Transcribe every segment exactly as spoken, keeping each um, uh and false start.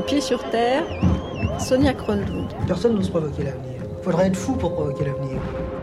Pieds sur terre, Sonia Kronlund. Personne n'ose provoquer l'avenir. Faudrait être fou pour provoquer l'avenir.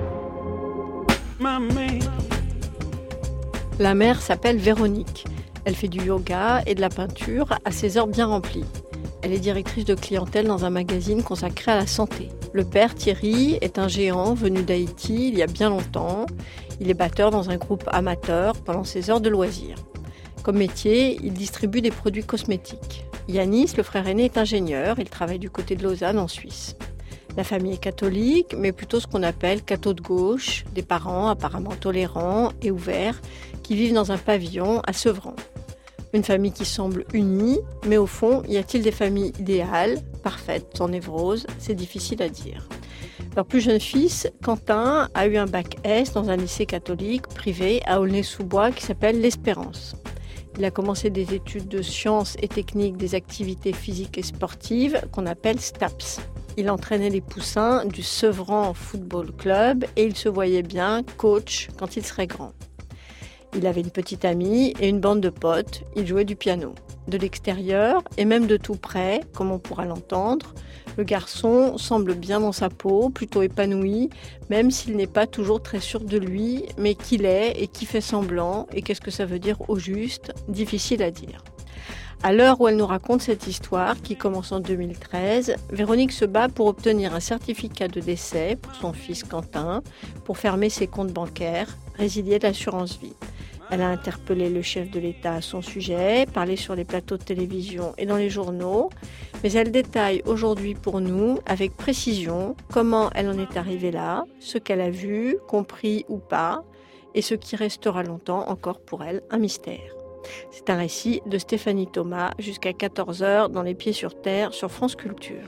La mère s'appelle Véronique. Elle fait du yoga et de la peinture à ses heures bien remplies. Elle est directrice de clientèle dans un magazine consacré à la santé. Le père, Thierry, est un géant venu d'Haïti il y a bien longtemps. Il est batteur dans un groupe amateur pendant ses heures de loisirs. Comme métier, il distribue des produits cosmétiques. Yanis, le frère aîné, est ingénieur. Il travaille du côté de Lausanne, en Suisse. La famille est catholique, mais plutôt ce qu'on appelle catho de gauche, des parents apparemment tolérants et ouverts qui vivent dans un pavillon à Sevran. Une famille qui semble unie, mais au fond, y a-t-il des familles idéales, parfaites, sans névrose ? C'est difficile à dire. Leur plus jeune fils, Quentin, a eu un bac S dans un lycée catholique privé à Aulnay-sous-Bois qui s'appelle l'Espérance. Il a commencé des études de sciences et techniques des activités physiques et sportives qu'on appelle STAPS. Il entraînait les poussins du Sevran Football Club et il se voyait bien coach quand il serait grand. Il avait une petite amie et une bande de potes. Il jouait du piano. De l'extérieur et même de tout près, comme on pourra l'entendre, le garçon semble bien dans sa peau, plutôt épanoui, même s'il n'est pas toujours très sûr de lui, mais qu'il est et qui fait semblant, et qu'est-ce que ça veut dire au juste, difficile à dire. À l'heure où elle nous raconte cette histoire, qui commence en deux mille treize, Véronique se bat pour obtenir un certificat de décès pour son fils Quentin, pour fermer ses comptes bancaires, résilier l'assurance vie. Elle a interpellé le chef de l'État à son sujet, parlé sur les plateaux de télévision et dans les journaux, mais elle détaille aujourd'hui pour nous, avec précision, comment elle en est arrivée là, ce qu'elle a vu, compris ou pas, et ce qui restera longtemps encore pour elle un mystère. C'est un récit de Stéphanie Thomas jusqu'à quatorze heures dans Les Pieds sur Terre sur France Culture.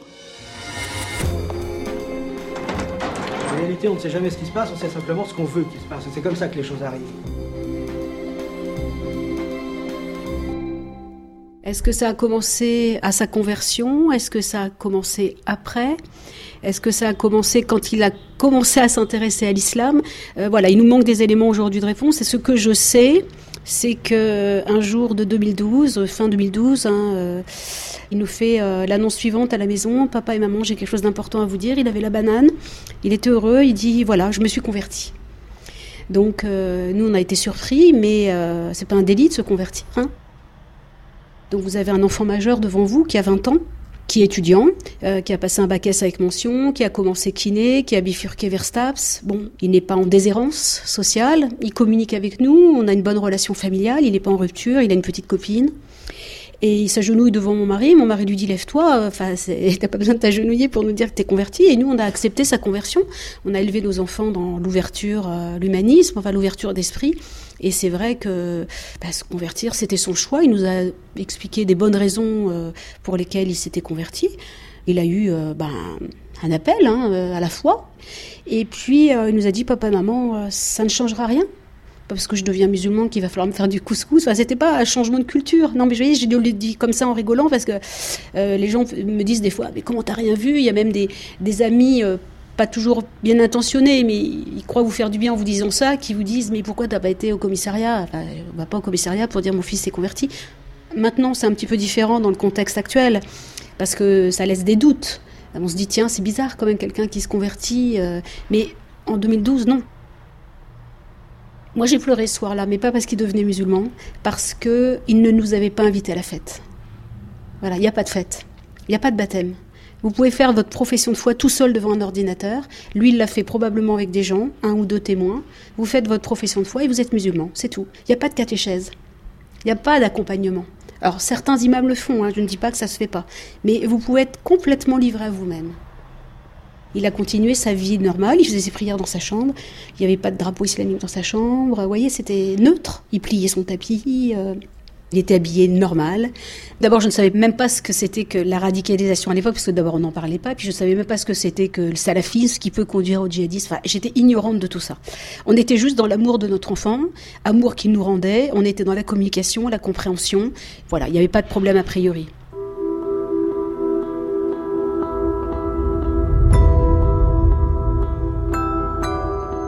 En réalité, on ne sait jamais ce qui se passe, on sait simplement ce qu'on veut qu'il se passe. C'est comme ça que les choses arrivent. Est-ce que ça a commencé à sa conversion ? Est-ce que ça a commencé après ? Est-ce que ça a commencé quand il a commencé à s'intéresser à l'islam ? euh, Voilà, il nous manque des éléments aujourd'hui de réponse. Et ce que je sais, c'est qu'un jour de deux mille douze, fin deux mille douze, hein, euh, il nous fait euh, l'annonce suivante à la maison. « Papa et maman, j'ai quelque chose d'important à vous dire. » Il avait la banane, il était heureux, il dit « Voilà, je me suis converti. » Donc euh, nous, on a été surpris, mais euh, c'est pas un délit de se convertir, hein. Donc vous avez un enfant majeur devant vous qui a vingt ans, qui est étudiant, euh, qui a passé un bac S avec mention, qui a commencé kiné, qui a bifurqué vers STAPS. Bon, il n'est pas en déshérence sociale, il communique avec nous, on a une bonne relation familiale, il n'est pas en rupture, il a une petite copine. Et il s'agenouille devant mon mari, mon mari lui dit « Lève-toi, enfin, t'as pas besoin de t'agenouiller pour nous dire que t'es converti ». Et nous, on a accepté sa conversion. On a élevé nos enfants dans l'ouverture, euh, l'humanisme, enfin l'ouverture d'esprit. Et c'est vrai que bah, se convertir, c'était son choix. Il nous a expliqué des bonnes raisons euh, pour lesquelles il s'était converti. Il a eu euh, bah, un appel hein, euh, à la foi. Et puis, euh, il nous a dit « Papa, maman, euh, ça ne changera rien. Pas parce que je deviens musulman qu'il va falloir me faire du couscous. Enfin, c'était pas un changement de culture. Non, mais vous voyez, je le dis comme ça en rigolant parce que euh, les gens me disent des fois « Mais comment t'as rien vu ?» Il y a même des, des amis... Euh, pas toujours bien intentionnés, mais ils croient vous faire du bien en vous disant ça, qui vous disent « Mais pourquoi t'as pas été au commissariat ?» Enfin, on va pas au commissariat pour dire « Mon fils s'est converti ». Maintenant, c'est un petit peu différent dans le contexte actuel, parce que ça laisse des doutes. On se dit « Tiens, c'est bizarre quand même, quelqu'un qui se convertit. » Mais en deux mille douze, non. Moi, j'ai pleuré ce soir-là, mais pas parce qu'il devenait musulman, parce qu'il ne nous avait pas invités à la fête. Voilà, il n'y a pas de fête, il n'y a pas de baptême. Vous pouvez faire votre profession de foi tout seul devant un ordinateur. Lui, il l'a fait probablement avec des gens, un ou deux témoins. Vous faites votre profession de foi et vous êtes musulman, c'est tout. Il n'y a pas de catéchèse. Il n'y a pas d'accompagnement. Alors, certains imams le font, hein, je ne dis pas que ça ne se fait pas. Mais vous pouvez être complètement livré à vous-même. Il a continué sa vie normale, il faisait ses prières dans sa chambre. Il n'y avait pas de drapeau islamique dans sa chambre. Vous voyez, c'était neutre. Il pliait son tapis... Euh... Il était habillé normal. D'abord, je ne savais même pas ce que c'était que la radicalisation à l'époque, parce que d'abord, on n'en parlait pas. Puis je ne savais même pas ce que c'était que le salafisme qui peut conduire au djihadisme. Enfin, j'étais ignorante de tout ça. On était juste dans l'amour de notre enfant, amour qu'il nous rendait. On était dans la communication, la compréhension. Voilà, il n'y avait pas de problème a priori.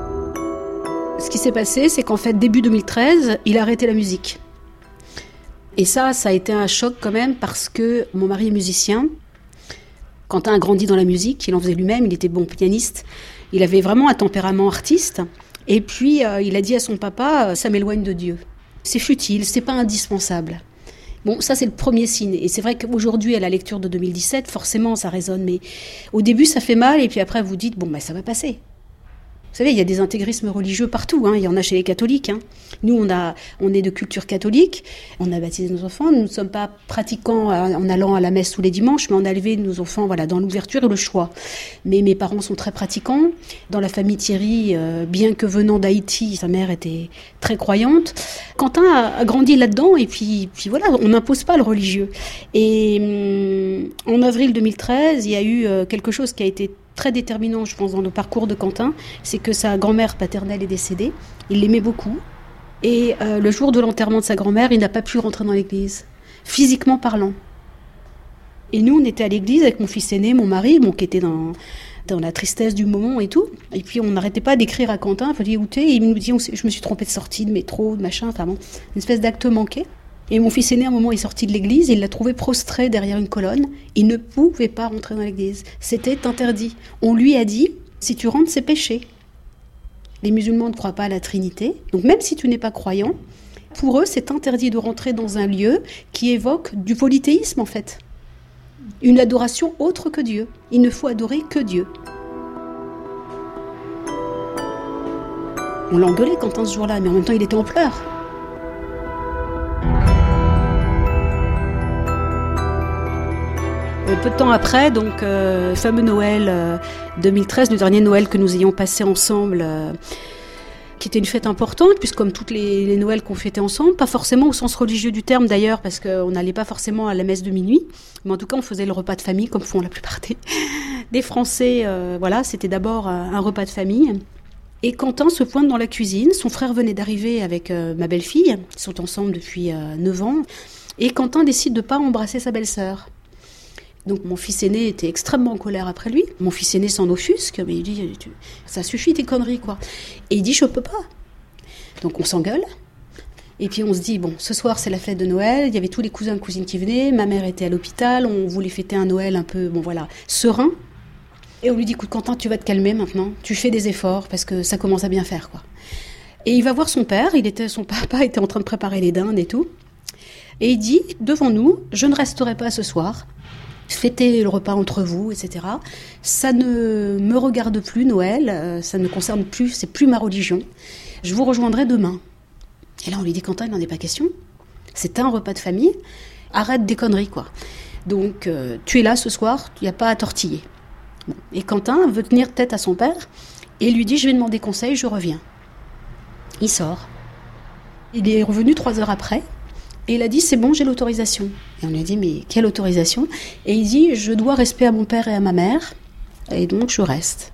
Ce qui s'est passé, c'est qu'en fait, début deux mille treize, il a arrêté la musique. Et ça, ça a été un choc quand même parce que mon mari est musicien. Quentin a grandi dans la musique, il en faisait lui-même, il était bon pianiste. Il avait vraiment un tempérament artiste. Et puis, euh, il a dit à son papa, ça m'éloigne de Dieu. C'est futile, c'est pas indispensable. Bon, ça c'est le premier signe. Et c'est vrai qu'aujourd'hui, à la lecture de deux mille dix-sept, forcément ça résonne. Mais au début, ça fait mal. Et puis après, vous dites, bon, ben, ça va passer. Vous savez, il y a des intégrismes religieux partout, hein. Il y en a chez les catholiques, hein. Nous, on, a, on est de culture catholique, on a baptisé nos enfants, nous ne sommes pas pratiquants en allant à la messe tous les dimanches, mais on a élevé nos enfants voilà, dans l'ouverture et le choix. Mais mes parents sont très pratiquants. Dans la famille Thierry, euh, bien que venant d'Haïti, sa mère était très croyante. Quentin a, a grandi là-dedans, et puis, puis voilà, on n'impose pas le religieux. Et hum, en avril deux mille treize, il y a eu euh, quelque chose qui a été très déterminant, je pense, dans le parcours de Quentin, c'est que sa grand-mère paternelle est décédée. Il l'aimait beaucoup. Et euh, le jour de l'enterrement de sa grand-mère, il n'a pas pu rentrer dans l'église, physiquement parlant. Et nous, on était à l'église avec mon fils aîné, mon mari, bon, qui était dans, dans la tristesse du moment et tout. Et puis, on n'arrêtait pas d'écrire à Quentin, il fallait écouter. Et il nous dit, on je me suis trompée de sortie, de métro, de machin, enfin bon, une espèce d'acte manqué. Et mon fils aîné, à un moment, est sorti de l'église, il l'a trouvé prostré derrière une colonne. Il ne pouvait pas rentrer dans l'église. C'était interdit. On lui a dit, si tu rentres, c'est péché. Les musulmans ne croient pas à la Trinité. Donc même si tu n'es pas croyant, pour eux, c'est interdit de rentrer dans un lieu qui évoque du polythéisme, en fait. Une adoration autre que Dieu. Il ne faut adorer que Dieu. On l'engueulait Quentin ce jour-là, mais en même temps, il était en pleurs. Peu de temps après, donc, euh, le fameux Noël euh, deux mille treize, le dernier Noël que nous ayons passé ensemble, euh, qui était une fête importante, puisque comme toutes les, les Noëls qu'on fêtait ensemble, pas forcément au sens religieux du terme d'ailleurs, parce qu'on n'allait pas forcément à la messe de minuit, mais en tout cas on faisait le repas de famille, comme font la plupart des, des Français. Euh, voilà, c'était d'abord un, un repas de famille. Et Quentin se pointe dans la cuisine, son frère venait d'arriver avec euh, ma belle-fille, ils sont ensemble depuis euh, neuf ans, et Quentin décide de ne pas embrasser sa belle-sœur. Donc mon fils aîné était extrêmement en colère après lui. Mon fils aîné s'en offusque, mais il dit « ça suffit tes conneries quoi ». Et il dit « je peux pas ». Donc on s'engueule. Et puis on se dit « bon, ce soir c'est la fête de Noël, il y avait tous les cousins et cousines qui venaient, ma mère était à l'hôpital, on voulait fêter un Noël un peu, bon voilà, serein ». Et on lui dit « écoute Quentin, tu vas te calmer maintenant, tu fais des efforts parce que ça commence à bien faire quoi ». Et il va voir son père, il était, son papa était en train de préparer les dindes et tout. Et il dit devant nous « je ne resterai pas ce soir ». Fêtez le repas entre vous, et cetera. Ça ne me regarde plus, Noël, euh, ça ne concerne plus, c'est plus ma religion. Je vous rejoindrai demain. Et là, on lui dit, Quentin, il n'en est pas question. C'est un repas de famille. Arrête des conneries, quoi. Donc, euh, tu es là ce soir, il n'y a pas à tortiller. Bon. Et Quentin veut tenir tête à son père et lui dit, je vais demander conseil, je reviens. Il sort. Il est revenu trois heures après. Et il a dit, c'est bon, j'ai l'autorisation. Et on lui a dit, mais quelle autorisation ? Et il dit, je dois respect à mon père et à ma mère, et donc je reste.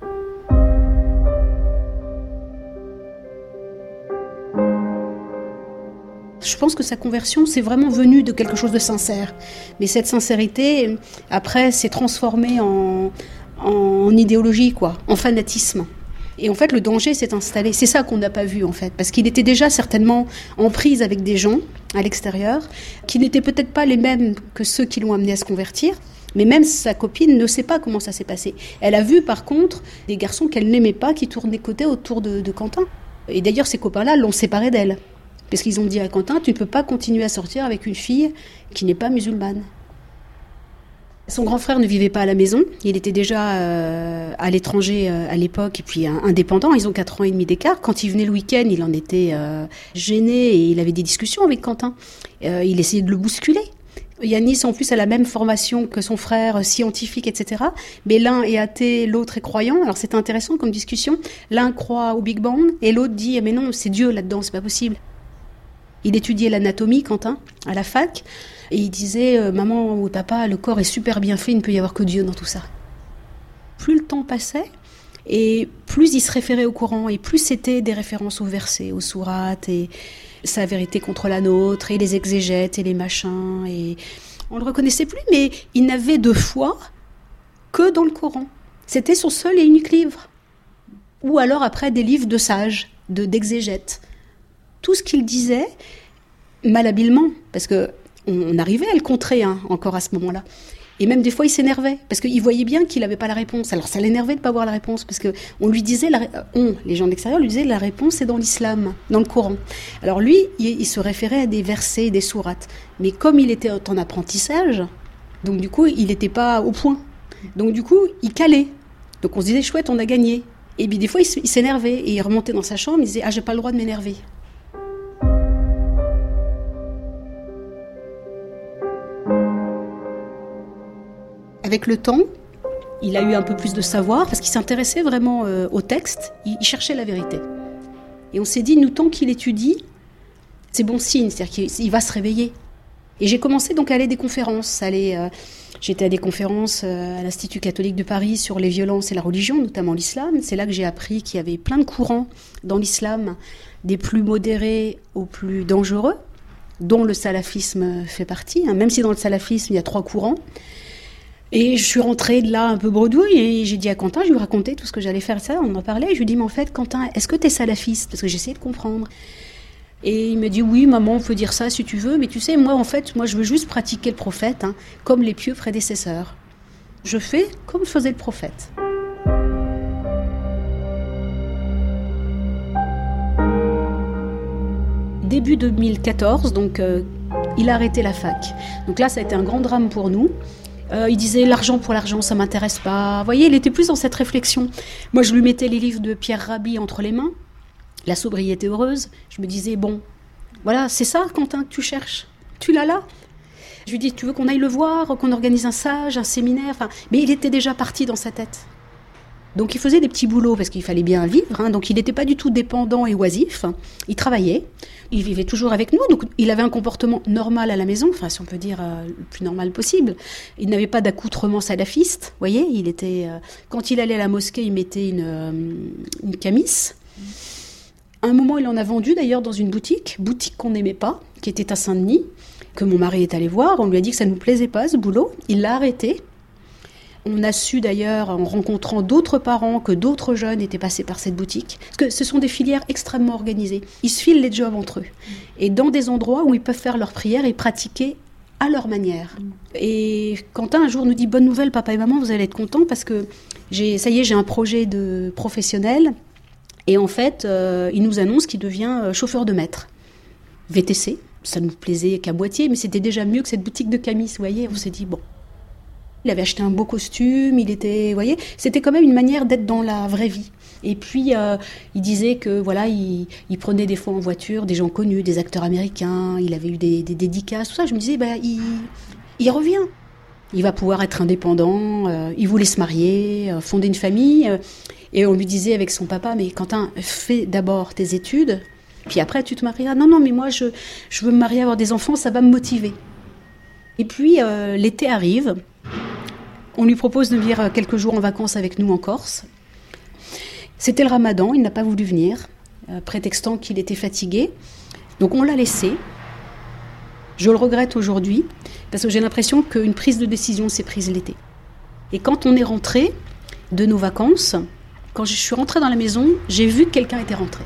Je pense que sa conversion, c'est vraiment venu de quelque chose de sincère. Mais cette sincérité, après, s'est transformée en, en idéologie, quoi, en fanatisme. Et en fait, le danger s'est installé. C'est ça qu'on n'a pas vu, en fait. Parce qu'il était déjà certainement en prise avec des gens à l'extérieur, qui n'étaient peut-être pas les mêmes que ceux qui l'ont amené à se convertir. Mais même sa copine ne sait pas comment ça s'est passé. Elle a vu, par contre, des garçons qu'elle n'aimait pas qui tournaient côté autour de, de Quentin. Et d'ailleurs, ces copains-là l'ont séparée d'elle. Parce qu'ils ont dit à Quentin, tu ne peux pas continuer à sortir avec une fille qui n'est pas musulmane. Son grand frère ne vivait pas à la maison, il était déjà euh, à l'étranger euh, à l'époque et puis euh, indépendant, ils ont quatre ans et demi d'écart. Quand il venait le week-end, il en était euh, gêné et il avait des discussions avec Quentin. Euh, il essayait de le bousculer. Yanis, en plus, a la même formation que son frère, scientifique, et cetera. Mais l'un est athée, l'autre est croyant. Alors c'est intéressant comme discussion. L'un croit au Big Bang et l'autre dit « mais non, c'est Dieu là-dedans, c'est pas possible ». Il étudiait l'anatomie, Quentin, à la fac. Et il disait, euh, maman ou papa, le corps est super bien fait, il ne peut y avoir que Dieu dans tout ça. Plus le temps passait, et plus il se référait au Coran, et plus c'était des références aux versets, aux sourates, et sa vérité contre la nôtre, et les exégètes, et les machins, et on ne le reconnaissait plus, mais il n'avait de foi que dans le Coran. C'était son seul et unique livre. Ou alors après des livres de sages, de, d'exégètes. Tout ce qu'il disait malhabilement, parce que on arrivait à le contrer hein, encore à ce moment-là. Et même des fois, il s'énervait, parce qu'il voyait bien qu'il n'avait pas la réponse. Alors ça l'énervait de ne pas avoir la réponse, parce qu'on lui disait, la, on, les gens de l'extérieur lui disaient, la réponse est dans l'islam, dans le Coran. Alors lui, il, il se référait à des versets, des sourates. Mais comme il était en apprentissage, donc du coup, il n'était pas au point. Donc du coup, il calait. Donc on se disait, chouette, on a gagné. Et puis des fois, il s'énervait, et il remontait dans sa chambre, il disait, ah, j'ai pas le droit de m'énerver. Avec le temps, il a eu un peu plus de savoir, parce qu'il s'intéressait vraiment euh, au texte, il, il cherchait la vérité. Et on s'est dit, nous, tant qu'il étudie, c'est bon signe, c'est-à-dire qu'il va se réveiller. Et j'ai commencé donc à aller à des conférences. Aller, euh, j'étais à des conférences euh, à l'Institut catholique de Paris sur les violences et la religion, notamment l'islam. C'est là que j'ai appris qu'il y avait plein de courants dans l'islam, des plus modérés aux plus dangereux, dont le salafisme fait partie, hein, même si dans le salafisme, il y a trois courants. Et je suis rentrée de là un peu bredouille et j'ai dit à Quentin, je lui racontais tout ce que j'allais faire, ça, on en parlait. Je lui dis, mais en fait, Quentin, est-ce que t'es salafiste ? Parce que j'essayais de comprendre. Et il me dit, oui, maman, on peut dire ça si tu veux, mais tu sais, moi, en fait, moi, je veux juste pratiquer le prophète, hein, comme les pieux prédécesseurs. Je fais comme faisait le prophète. Début deux mille quatorze, donc, euh, il a arrêté la fac. Donc là, ça a été un grand drame pour nous. Euh, il disait l'argent pour l'argent, ça m'intéresse pas. Vous voyez, il était plus dans cette réflexion. Moi, je lui mettais les livres de Pierre Rabhi entre les mains, La sobriété heureuse. Je me disais, bon, voilà, c'est ça, Quentin, que tu cherches. Tu l'as là. Je lui dis, tu veux qu'on aille le voir, qu'on organise un stage, un séminaire, enfin, mais il était déjà parti dans sa tête. Donc il faisait des petits boulots parce qu'il fallait bien vivre, hein, donc il n'était pas du tout dépendant et oisif. Il travaillait, il vivait toujours avec nous, donc il avait un comportement normal à la maison, enfin si on peut dire euh, le plus normal possible. Il n'avait pas d'accoutrement salafiste, vous voyez, il était, euh, quand il allait à la mosquée, il mettait une, euh, une camis. À un moment, il en a vendu d'ailleurs dans une boutique, boutique qu'on n'aimait pas, qui était à Saint-Denis, que mon mari est allé voir. On lui a dit que ça ne nous plaisait pas ce boulot, il l'a arrêté. On a su d'ailleurs, en rencontrant d'autres parents, que d'autres jeunes étaient passés par cette boutique. Parce que ce sont des filières extrêmement organisées. Ils se filent les jobs entre eux. Et dans des endroits où ils peuvent faire leurs prières et pratiquer à leur manière. Et Quentin, un jour, nous dit « Bonne nouvelle, papa et maman, vous allez être contents parce que j'ai, ça y est, j'ai un projet de professionnel. » Et en fait, euh, il nous annonce qu'il devient chauffeur de maître. V T C, ça ne nous plaisait qu'à moitié, mais c'était déjà mieux que cette boutique de camis, vous voyez. On s'est dit « Bon. » Il avait acheté un beau costume, il était, vous voyez, c'était quand même une manière d'être dans la vraie vie. Et puis, euh, il disait que, voilà, il, il prenait des fois en voiture des gens connus, des acteurs américains, il avait eu des, des dédicaces, tout ça. Je me disais, bah, il, il revient. Il va pouvoir être indépendant, euh, il voulait se marier, euh, fonder une famille. Euh, et on lui disait avec son papa, mais Quentin, fais d'abord tes études, puis après tu te marieras. Non, non, mais moi, je, je veux me marier, avoir des enfants, ça va me motiver. Et puis, euh, l'été arrive. On lui propose de venir quelques jours en vacances avec nous en Corse. C'était le ramadan, il n'a pas voulu venir, euh, prétextant qu'il était fatigué. Donc on l'a laissé. Je le regrette aujourd'hui, parce que j'ai l'impression qu'une prise de décision s'est prise l'été. Et quand on est rentré de nos vacances, quand je suis rentrée dans la maison, j'ai vu que quelqu'un était rentré.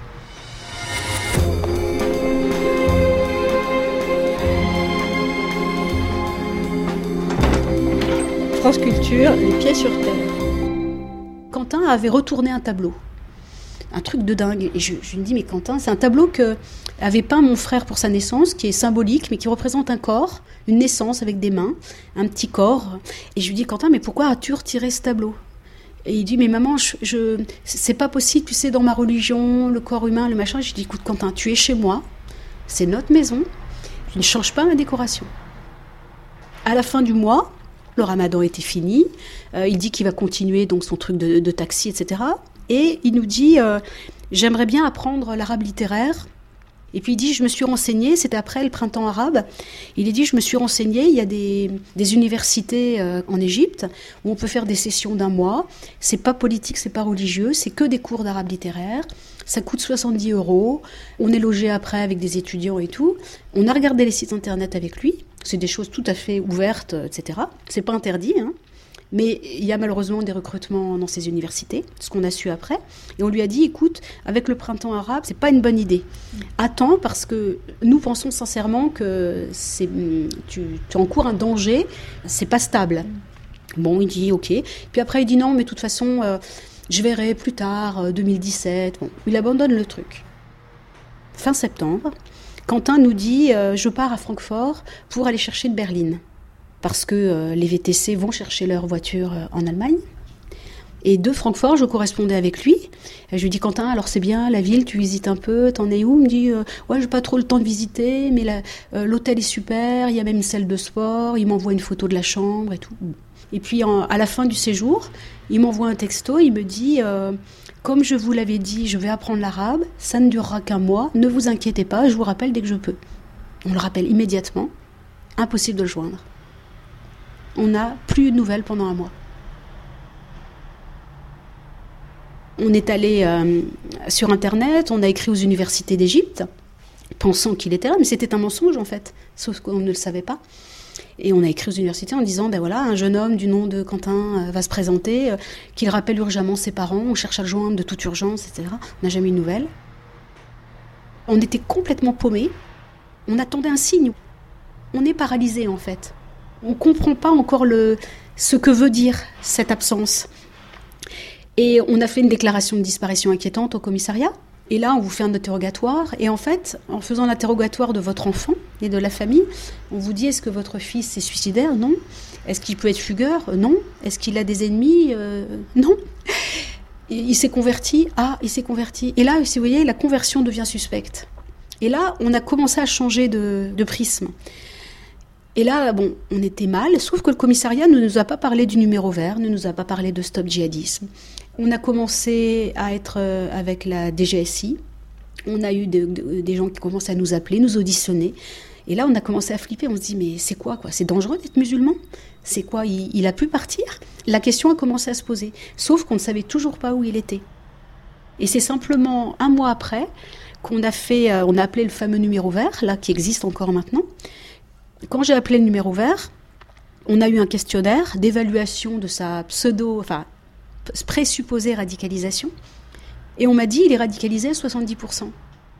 France Culture, les pieds sur terre. Quentin avait retourné un tableau. Un truc de dingue. Et je, je me dis, mais Quentin, c'est un tableau que avait peint mon frère pour sa naissance, qui est symbolique, mais qui représente un corps, une naissance avec des mains, un petit corps. Et je lui dis, Quentin, mais pourquoi as-tu retiré ce tableau ? Et il dit, mais maman, je, je, c'est pas possible, tu sais, dans ma religion, le corps humain, le machin. Je lui dis, écoute, Quentin, tu es chez moi, c'est notre maison, tu ne changes pas ma décoration. À la fin du mois, le ramadan était fini, euh, il dit qu'il va continuer donc son truc de, de taxi, et cetera. Et il nous dit, euh, j'aimerais bien apprendre l'arabe littéraire. Et puis il dit, je me suis renseigné, c'était après le printemps arabe, il a dit, je me suis renseigné, il y a des, des universités euh, en Égypte où on peut faire des sessions d'un mois, c'est pas politique, c'est pas religieux, c'est que des cours d'arabe littéraire, ça coûte soixante-dix euros, on est logé après avec des étudiants et tout. On a regardé les sites internet avec lui, c'est des choses tout à fait ouvertes, et cetera. C'est pas interdit, hein. Mais il y a malheureusement des recrutements dans ces universités, ce qu'on a su après. Et on lui a dit, écoute, avec le printemps arabe, c'est pas une bonne idée. Attends, parce que nous pensons sincèrement que c'est, tu, tu encours un danger, c'est pas stable. Bon, il dit ok. Puis après, il dit non, mais de toute façon, euh, je verrai plus tard, euh, deux mille dix-sept. Bon, il abandonne le truc. Fin septembre, Quentin nous dit euh, je pars à Francfort pour aller chercher une berline. Parce que euh, les V T C vont chercher leur voiture euh, en Allemagne. Et de Francfort, je correspondais avec lui. Et je lui dis, Quentin, alors c'est bien, la ville, tu visites un peu, t'en es où ? Il me dit, euh, ouais, j'ai pas trop le temps de visiter, mais la, euh, l'hôtel est super, il y a même une salle de sport, il m'envoie une photo de la chambre et tout. Et puis en, à la fin du séjour, il m'envoie un texto, il me dit, euh, comme je vous l'avais dit, je vais apprendre l'arabe, ça ne durera qu'un mois, ne vous inquiétez pas, je vous rappelle dès que je peux. On le rappelle immédiatement, impossible de le joindre. On n'a plus de nouvelles pendant un mois. On est allé euh, sur Internet, on a écrit aux universités d'Égypte, pensant qu'il était là, mais c'était un mensonge en fait, sauf qu'on ne le savait pas. Et on a écrit aux universités en disant, ben voilà, un jeune homme du nom de Quentin euh, va se présenter, euh, qu'il rappelle urgemment ses parents, on cherche à le joindre de toute urgence, et cetera. On n'a jamais eu de nouvelles. On était complètement paumés, on attendait un signe. On est paralysé en fait. On ne comprend pas encore le, ce que veut dire cette absence. Et on a fait une déclaration de disparition inquiétante au commissariat. Et là, on vous fait un interrogatoire. Et en fait, en faisant l'interrogatoire de votre enfant et de la famille, on vous dit, est-ce que votre fils est suicidaire ? Non. Est-ce qu'il peut être fugueur ? Non. Est-ce qu'il a des ennemis ? euh, Non. Et il s'est converti. Ah, il s'est converti. Et là, si vous voyez, la conversion devient suspecte. Et là, on a commencé à changer de, de prisme. Et là, bon, on était mal, sauf que le commissariat ne nous a pas parlé du numéro vert, ne nous a pas parlé de Stop Djihadisme. On a commencé à être avec la D G S I, on a eu de, de, des gens qui commencent à nous appeler, nous auditionner. Et là, on a commencé à flipper, on se dit, mais c'est quoi, quoi ? C'est dangereux d'être musulman ? C'est quoi, il, il a pu partir ? La question a commencé à se poser, sauf qu'on ne savait toujours pas où il était. Et c'est simplement un mois après qu'on a fait, on a appelé le fameux numéro vert, là, qui existe encore maintenant. Quand j'ai appelé le numéro vert, on a eu un questionnaire d'évaluation de sa pseudo, enfin, présupposée radicalisation. Et on m'a dit, il est radicalisé à soixante-dix pour cent.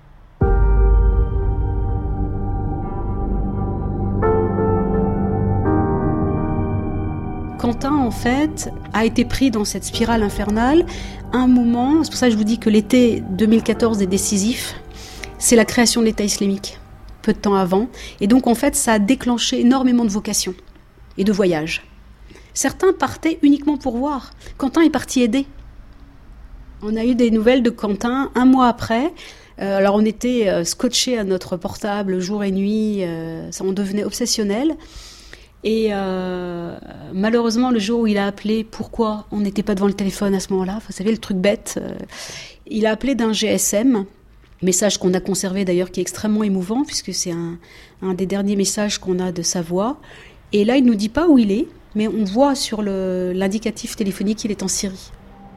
Quentin, en fait, a été pris dans cette spirale infernale. Un moment, c'est pour ça que je vous dis que l'été deux mille quatorze est décisif, c'est la création de l'État islamique. Peu de temps avant. Et donc, en fait, ça a déclenché énormément de vocations et de voyages. Certains partaient uniquement pour voir. Quentin est parti aider. On a eu des nouvelles de Quentin un mois après. Euh, alors, on était euh, scotchés à notre portable jour et nuit. Euh, ça en devenait obsessionnel. Et euh, malheureusement, le jour où il a appelé, pourquoi on n'était pas devant le téléphone à ce moment-là ? Vous savez, le truc bête. Euh, il a appelé d'un G S M. Message qu'on a conservé d'ailleurs, qui est extrêmement émouvant, puisque c'est un, un des derniers messages qu'on a de sa voix. Et là, il ne nous dit pas où il est, mais on voit sur le, l'indicatif téléphonique qu'il est en Syrie.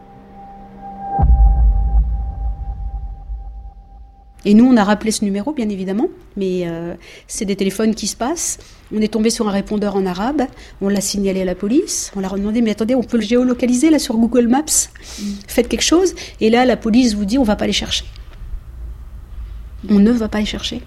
Et nous, on a rappelé ce numéro, bien évidemment, mais euh, c'est des téléphones qui se passent. On est tombé sur un répondeur en arabe, on l'a signalé à la police, on leur a demandé, mais attendez, on peut le géolocaliser là sur Google Maps ? mmh. Faites quelque chose. Et là, la police vous dit, on ne va pas les chercher. On ne va pas les chercher.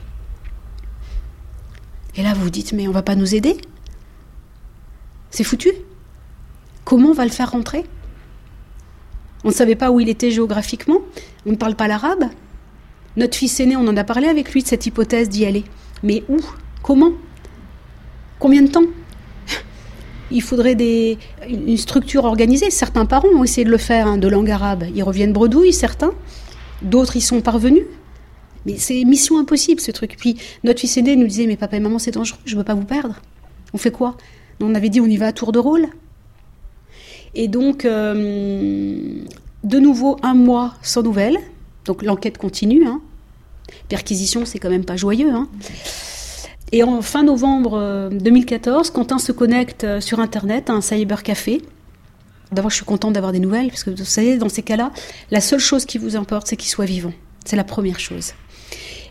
Et là, vous vous dites, mais on ne va pas nous aider ? C'est foutu. Comment on va le faire rentrer ? On ne savait pas où il était géographiquement. On ne parle pas l'arabe. Notre fils aîné, on en a parlé avec lui de cette hypothèse d'y aller. Mais où ? Comment ? Combien de temps ? Il faudrait des, une structure organisée. Certains parents ont essayé de le faire, hein, de langue arabe. Ils reviennent bredouilles, certains. D'autres y sont parvenus. Mais c'est mission impossible, ce truc. Puis notre fils aîné nous disait, mais papa et maman, c'est dangereux, je ne veux pas vous perdre. On fait quoi ? On avait dit, on y va à tour de rôle. Et donc, euh, de nouveau, un mois sans nouvelles. Donc l'enquête continue. Hein. Perquisition, c'est quand même pas joyeux. Hein. Et en fin novembre deux mille quatorze, Quentin se connecte sur Internet à un cybercafé. D'abord, je suis contente d'avoir des nouvelles, parce que vous savez, dans ces cas-là, la seule chose qui vous importe, c'est qu'il soit vivant. C'est la première chose.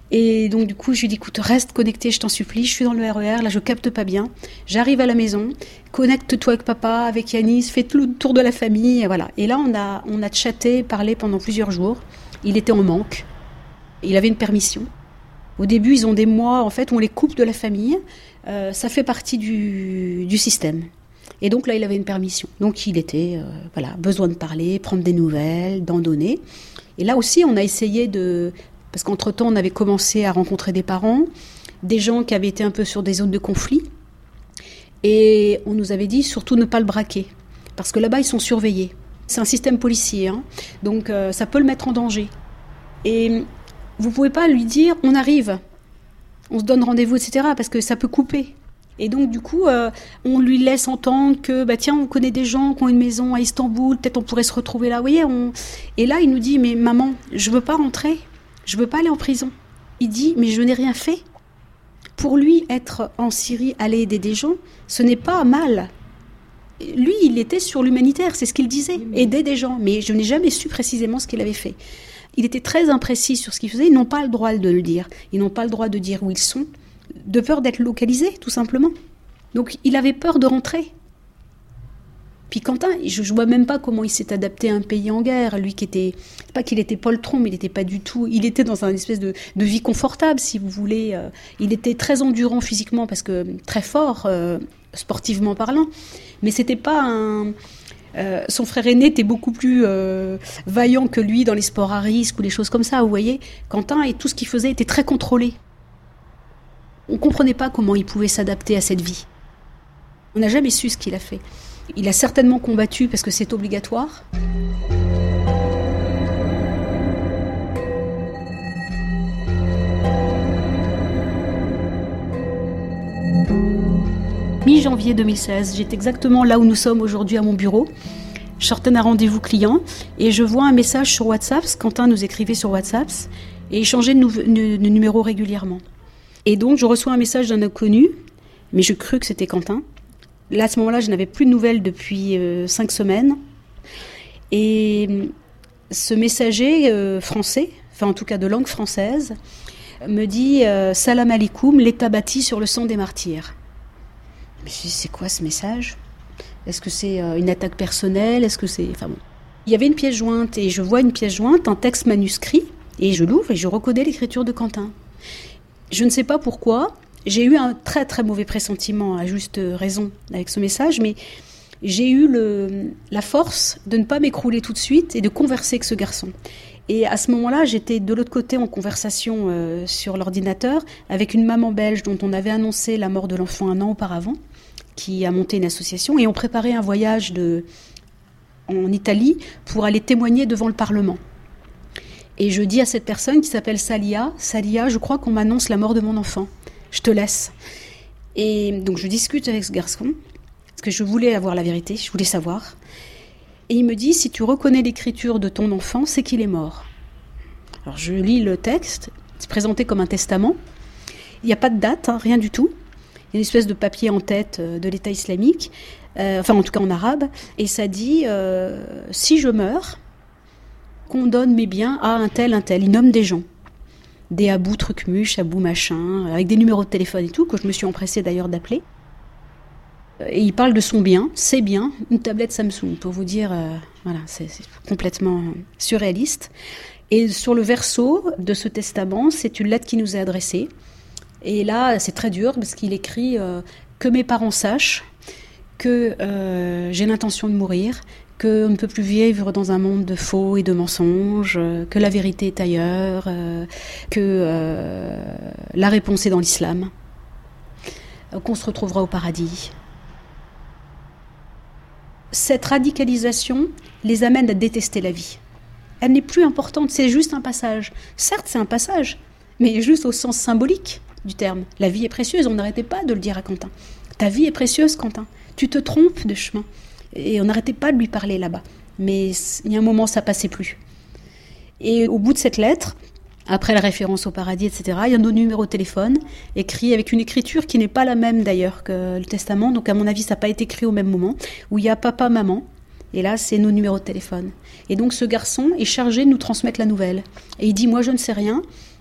Et donc du coup, je lui dis, écoute, reste connecté, je t'en supplie, je suis dans le R E R, là je capte pas bien. J'arrive à la maison, connecte-toi avec papa, avec Yanis, fais tout le tour de la famille, et voilà. Et là, on a, on a chatté, parlé pendant plusieurs jours. Il était en manque, il avait une permission. Au début, ils ont des mois, en fait, où on les coupe de la famille. Euh, ça fait partie du, du système. Et donc là, il avait une permission. Donc il était, euh, voilà, besoin de parler, prendre des nouvelles, d'en donner. Et là aussi, on a essayé de... Parce qu'entre-temps, on avait commencé à rencontrer des parents, des gens qui avaient été un peu sur des zones de conflit. Et on nous avait dit surtout ne pas le braquer. Parce que là-bas, ils sont surveillés. C'est un système policier, hein, donc euh, ça peut le mettre en danger. Et vous ne pouvez pas lui dire on arrive, on se donne rendez-vous, et cetera. Parce que ça peut couper. Et donc, du coup, euh, on lui laisse entendre que, bah, tiens, on connaît des gens qui ont une maison à Istanbul, peut-être on pourrait se retrouver là. Vous voyez, on... Et là, il nous dit, mais maman, je ne veux pas rentrer. Je ne veux pas aller en prison. Il dit, mais je n'ai rien fait. Pour lui, être en Syrie, aller aider des gens, ce n'est pas mal. Lui, il était sur l'humanitaire, c'est ce qu'il disait, aider des gens. Mais je n'ai jamais su précisément ce qu'il avait fait. Il était très imprécis sur ce qu'il faisait. Ils n'ont pas le droit de le dire. Ils n'ont pas le droit de dire où ils sont, de peur d'être localisés, tout simplement. Donc, il avait peur de rentrer. Puis Quentin, je ne vois même pas comment il s'est adapté à un pays en guerre. Lui qui était, c'est pas qu'il était poltron, mais il n'était pas du tout. Il était dans une espèce de, de vie confortable, si vous voulez. Il était très endurant physiquement parce que très fort, euh, sportivement parlant. Mais c'était pas un. Euh, son frère aîné était beaucoup plus euh, vaillant que lui dans les sports à risque ou des choses comme ça. Vous voyez, Quentin et tout ce qu'il faisait était très contrôlé. On ne comprenait pas comment il pouvait s'adapter à cette vie. On n'a jamais su ce qu'il a fait. Il a certainement combattu parce que c'est obligatoire. mi-janvier deux mille seize, j'étais exactement là où nous sommes aujourd'hui à mon bureau. Je sortais d'un rendez-vous client et je vois un message sur WhatsApp. Quentin nous écrivait sur WhatsApp et échangeait de, nou- de, de numéros régulièrement. Et donc je reçois un message d'un inconnu, mais je crus que c'était Quentin. Là, à ce moment-là, je n'avais plus de nouvelles depuis euh, cinq semaines. Et ce messager euh, français, enfin en tout cas de langue française, me dit euh, « Salam alaikum, l'État bâti sur le sang des martyrs ». Je me suis dit, c'est quoi ce message ? Est-ce que c'est euh, une attaque personnelle ? Est-ce que c'est... Enfin bon. Il y avait une pièce jointe, et je vois une pièce jointe, un texte manuscrit, et je l'ouvre et je reconnais l'écriture de Quentin. Je ne sais pas pourquoi... J'ai eu un très très mauvais pressentiment, à juste raison, avec ce message, mais j'ai eu le, la force de ne pas m'écrouler tout de suite et de converser avec ce garçon. Et à ce moment-là, j'étais de l'autre côté en conversation euh, sur l'ordinateur avec une maman belge dont on avait annoncé la mort de l'enfant un an auparavant, qui a monté une association, et on préparait un voyage de, en Italie pour aller témoigner devant le Parlement. Et je dis à cette personne qui s'appelle Salia, « Salia, je crois qu'on m'annonce la mort de mon enfant. Je te laisse. » Et donc je discute avec ce garçon, parce que je voulais avoir la vérité, je voulais savoir. Et il me dit, si tu reconnais l'écriture de ton enfant, c'est qu'il est mort. Alors je lis le texte, c'est présenté comme un testament. Il n'y a pas de date, hein, rien du tout. Il y a une espèce de papier en tête de l'État islamique, euh, enfin en tout cas en arabe, et ça dit, euh, si je meurs, qu'on donne mes biens à un tel, un tel. Il nomme des gens. Des Abou Trucmuche, Abou Machin, avec des numéros de téléphone et tout, que je me suis empressée d'ailleurs d'appeler. Et il parle de son bien, ses biens, une tablette Samsung, pour vous dire, euh, voilà, c'est, c'est complètement surréaliste. Et sur le verso de ce testament, c'est une lettre qui nous est adressée. Et là, c'est très dur, parce qu'il écrit euh, « Que mes parents sachent que euh, j'ai l'intention de mourir », qu'on ne peut plus vivre dans un monde de faux et de mensonges, que la vérité est ailleurs, que euh, la réponse est dans l'islam, qu'on se retrouvera au paradis. Cette radicalisation les amène à détester la vie. Elle n'est plus importante, c'est juste un passage. Certes, c'est un passage, mais juste au sens symbolique du terme. La vie est précieuse, on n'arrêtait pas de le dire à Quentin. Ta vie est précieuse, Quentin. Tu te trompes de chemin. Et on n'arrêtait pas de lui parler là-bas. Mais il y a un moment, ça passait plus. Et au bout de cette lettre, après la référence au paradis, et cetera, il y a nos numéros de téléphone, écrits avec une écriture qui n'est pas la même d'ailleurs que le testament. Donc à mon avis, ça n'a pas été écrit au même moment, où il y a papa, maman. Et là, c'est nos numéros de téléphone. Et donc ce garçon est chargé de nous transmettre la nouvelle. Et il dit, moi je ne sais rien.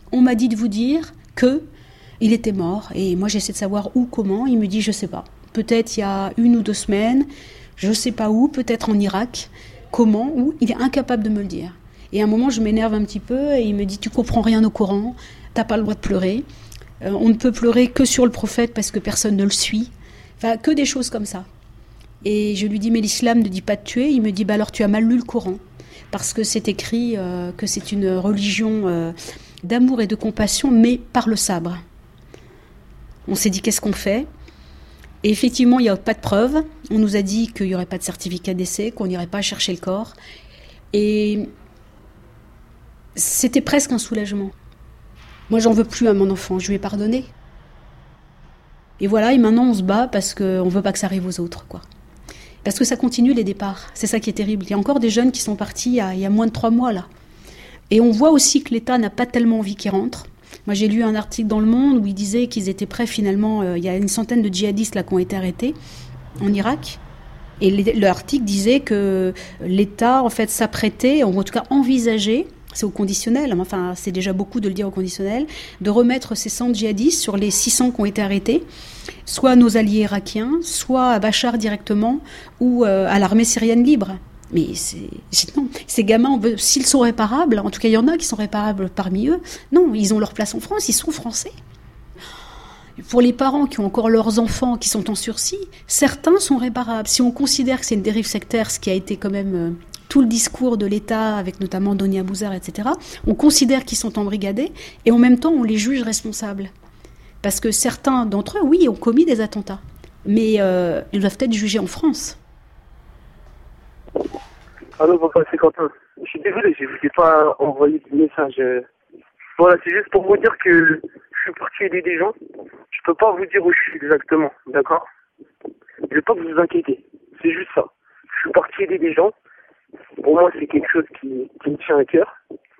On m'a dit de vous dire que il était mort. Et moi, j'essaie de savoir où, comment. Il me dit, je sais pas. Peut-être il y a une ou deux semaines, je sais pas où, peut-être en Irak. Comment, où, il est incapable de me le dire. Et à un moment, je m'énerve un petit peu et il me dit, tu comprends rien au Coran, t'as pas le droit de pleurer. Euh, on ne peut pleurer que sur le prophète parce que personne ne le suit. Enfin, que des choses comme ça. Et je lui dis, mais l'islam ne dit pas de tuer. Il me dit, bah alors tu as mal lu le Coran. Parce que c'est écrit euh, que c'est une religion euh, d'amour et de compassion, mais par le sabre. On s'est dit, qu'est-ce qu'on fait ? Et effectivement, il n'y a pas de preuves. On nous a dit qu'il n'y aurait pas de certificat de décès, qu'on n'irait pas chercher le corps. Et c'était presque un soulagement. Moi, j'en veux plus à mon enfant, je lui ai pardonné. Et voilà, et maintenant on se bat parce qu'on ne veut pas que ça arrive aux autres, quoi. Parce que ça continue les départs, c'est ça qui est terrible. Il y a encore des jeunes qui sont partis il y a, il y a moins de trois mois, là. Et on voit aussi que l'État n'a pas tellement envie qu'ils rentrent. Moi, j'ai lu un article dans Le Monde où il disait qu'ils étaient prêts finalement, euh, il y a une centaine de djihadistes là qui ont été arrêtés en Irak. Et l'article disait que l'État, en fait, s'apprêtait, ou en tout cas envisageait, c'est au conditionnel, enfin c'est déjà beaucoup de le dire au conditionnel, de remettre ces cent djihadistes sur les six cents qui ont été arrêtés, soit à nos alliés irakiens, soit à Bachar directement, ou euh, à l'armée syrienne libre. Mais c'est, c'est, non, ces gamins, s'ils sont réparables, en tout cas il y en a qui sont réparables parmi eux, non, ils ont leur place en France, ils sont français. Pour les parents qui ont encore leurs enfants qui sont en sursis, certains sont réparables. Si on considère que c'est une dérive sectaire, ce qui a été quand même euh, tout le discours de l'État, avec notamment Donia Bouzar, et cetera, on considère qu'ils sont embrigadés et en même temps on les juge responsables. Parce que certains d'entre eux, oui, ont commis des attentats. Mais euh, ils doivent être jugés en France. Allô, papa, c'est Quentin. Je suis désolé, je ne vous ai pas envoyé de message. Voilà, c'est juste pour vous dire que je suis parti aider des gens. Je peux pas vous dire où je suis exactement, d'accord ? Je veux pas que vous vous inquiétez. C'est juste ça. Je suis parti aider des gens. Pour moi, c'est quelque chose qui, qui me tient à cœur.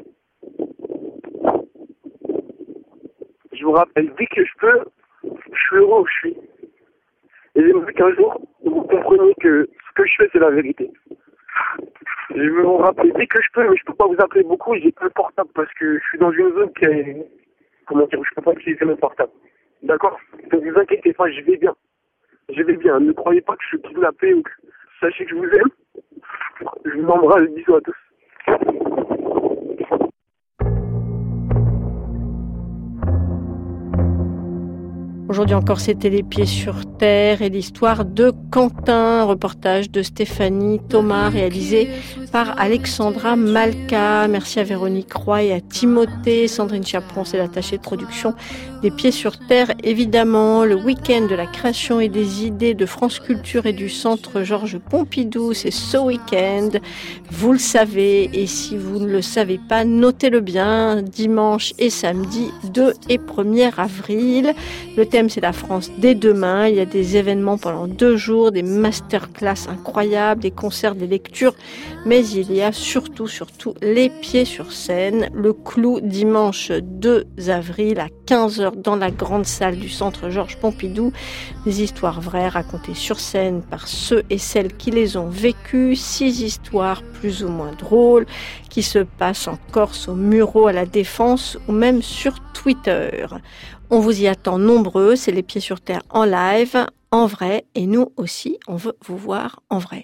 Je vous rappelle, dès que je peux, je suis heureux où je suis. Et j'aimerais qu'un jour, vous compreniez que ce que je fais, c'est la vérité. Je veux vous rappeler dès que je peux, mais je peux pas vous appeler beaucoup. J'ai pas le portable parce que je suis dans une zone qui est... Comment dire, je peux pas utiliser mon portable. D'accord ? Ne vous inquiétez pas, je vais bien. Je vais bien. Ne croyez pas que je suis kidnappé ou que... Sachez que je vous aime. Je vous embrasse. Bisous à tous. Aujourd'hui encore, c'était Les Pieds sur Terre et l'histoire de Quentin, reportage de Stéphanie Thomas, réalisé par Alexandra Malka. Merci à Véronique Roy et à Timothée. Sandrine Chaperon, c'est l'attachée de production des Pieds sur Terre. Évidemment, le week-end de la création et des idées de France Culture et du Centre Georges Pompidou, c'est ce week-end. Vous le savez, et si vous ne le savez pas, notez-le bien, dimanche et samedi deux et premier avril. Le thème, c'est la France dès demain. Il y a des événements pendant deux jours, des masterclass incroyables, des concerts, des lectures, mais il y a surtout, surtout les pieds sur scène. Le Clou, dimanche deux avril à quinze heures dans la grande salle du Centre Georges Pompidou. Des histoires vraies racontées sur scène par ceux et celles qui les ont vécues. Six histoires plus ou moins drôles qui se passent en Corse, au Mureau, à la Défense ou même sur Twitter. On vous y attend nombreux, c'est Les Pieds sur Terre en live, en vrai, et nous aussi, on veut vous voir en vrai.